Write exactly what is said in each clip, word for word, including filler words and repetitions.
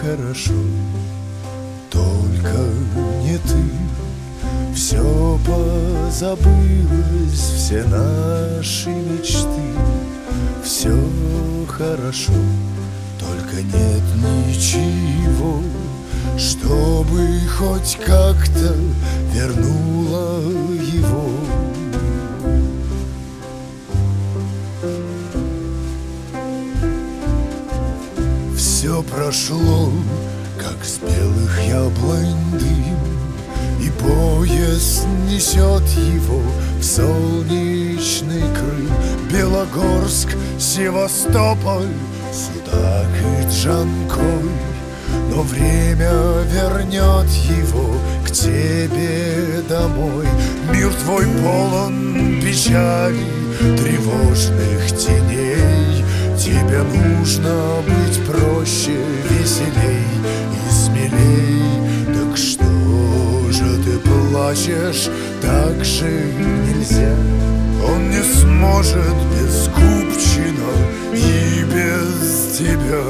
хорошо, только не ты. Все позабылось, все наши мечты. Все хорошо, только нет ничего, чтобы хоть как-то вернуло его. Все прошло, как с белых яблонь дым, и поезд несет его в солнечный Крым. Белогорск, Севастополь, Судак и Джанкой. Но время вернет его к тебе домой. Мир твой полон печали, тревожных теней. Тебе нужно быть проще, веселей и смелей. Так что же ты плачешь, так же нельзя. Он не сможет без Купчина и без тебя.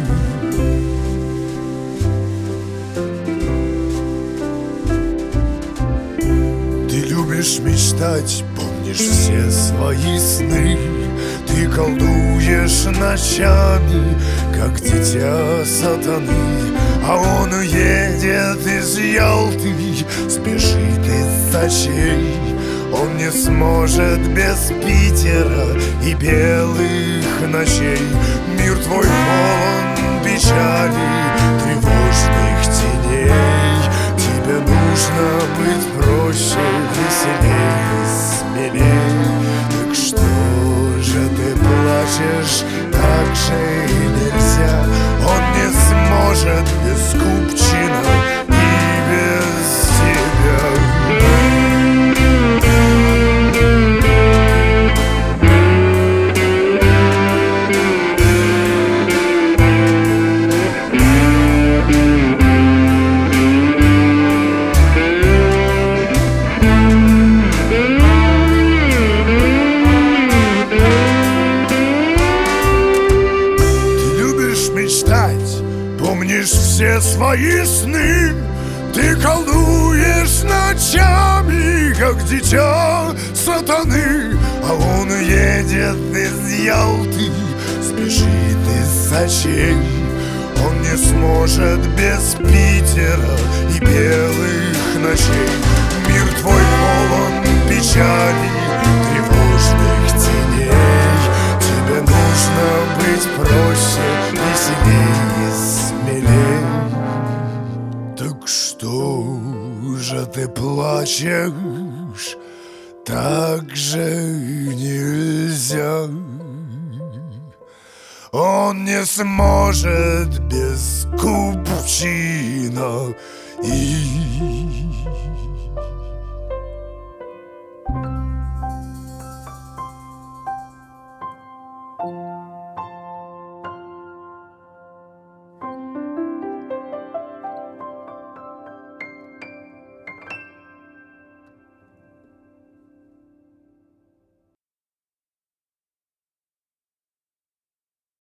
Ты любишь мечтать, помнишь все свои сны. Ты колдуешь ночами, как дитя сатаны. А он едет из Ялты, спешит из Сочей. Он не сможет без Питера и белых ночей. Мир твой полон печали, тревожных теней. Тебе нужно быть проще, веселей и смелей. Так что же ты плачешь, так же и нельзя. Он не сможет без Купчина и без тебя. Помнишь все свои сны. Ты колдуешь ночами, как дитя сатаны. А он едет из Ялты, спешит из Сочей. Он не сможет без Питера и белых ночей. Мир твой полон печали, тревожных теней. Тебе нужно быть проще, веселей и смелей. Так что же ты плачешь, так же нельзя. Он не сможет без Купчина и